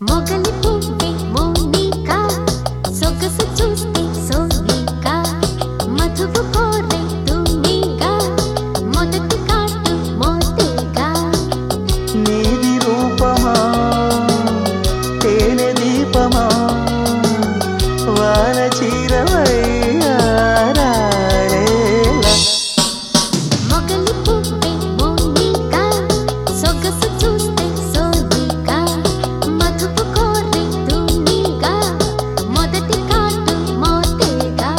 మొగలి పువ్వే మోనికా సొగసు చూస్తే సోనికా మధువు కోరే తునిగా మొదటి కాటు మోతేగా నీది రూపమా తేనె దీపమా వాన చీరవయ్యారాడేలా మొగలి పువ్వే మోనికా సొగసు చూస్తే సోనికా మధువు కోరే తునిగా మొదటి కాటు మోతేగా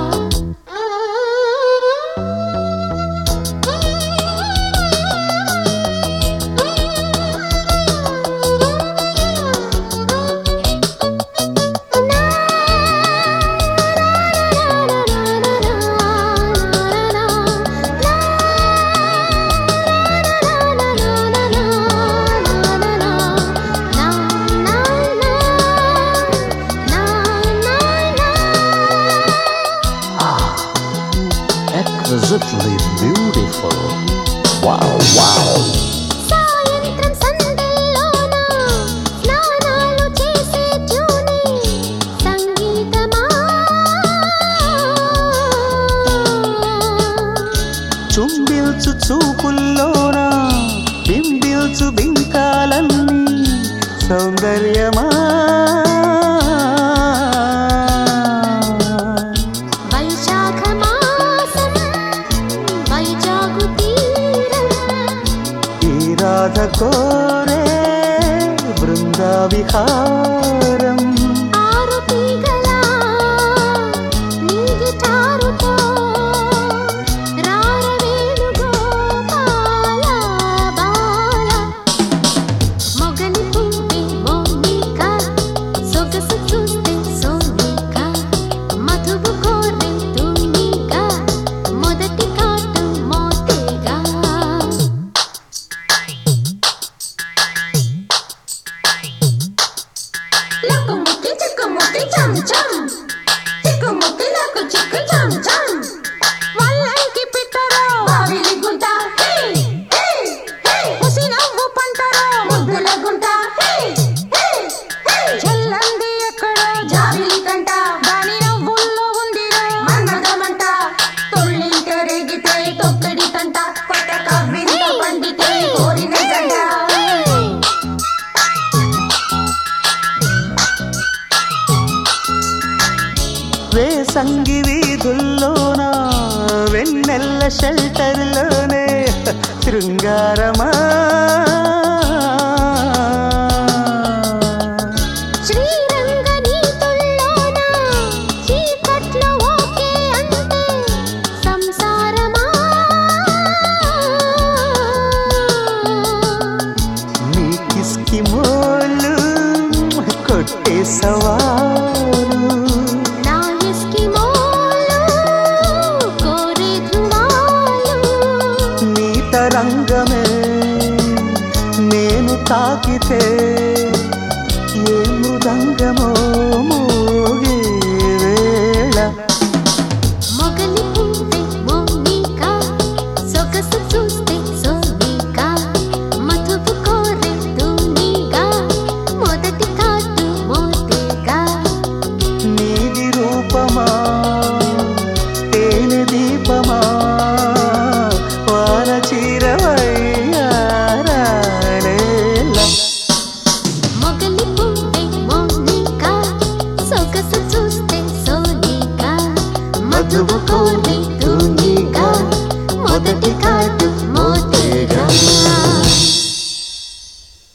Exquisitely beautiful. Wow, wow. సాయంత్రం సందెల్లోన స్నానాలు చేసే ట్యూనే సంగీతమా చుంబిల్చు చూపుల్లోన బింబిల్చు బింకాలన్నీ సౌందర్యమా వైశాఖ మాసం వైజాగు తీరం ఈ రాధ కోరే బృందా విహారం ఆరు తీగల నీ గిటారుతో రారవేణుగోపాల బాల మొగలి పువ్వే మోనికా సొగసు చూస్తే సోనికా మధువు కోరే తునిగా మొదటి కాటు మోతేగా లక్కుముక్కి చిక్కుముక్కి చం చం చిక్కుముక్కి లక్కు చిక్కు చం చం వల్లంకి పిట్టరో బావిలి గుంట హే హే హే ఉసి నవ్వు పంటరో ముద్దుల గుంట హే హే హే చెల్లంది ఎక్కడో జావిలి కంట దాని నవ్వుల్లో ఉందిరో మన్మథమంట తొళ్ళింట రేగితే తొక్కిడి తంట కొత్త కవ్వింత పండితే కోరిన గంట వేసంగి వీధుల్లోన వెన్నెల్ల షెల్టర్లోనే శృంగారమా శ్రీరంగ నీతుల్లోన చీకట్లో ఓకే అంటే సంసారమా నీ కిస్కి మోలు కొట్టే సవాలు నా ఎస్కిమోలు కోరే ధృవాలు నీ తరంగమే నేను తాకితే ఏ మృదంగమో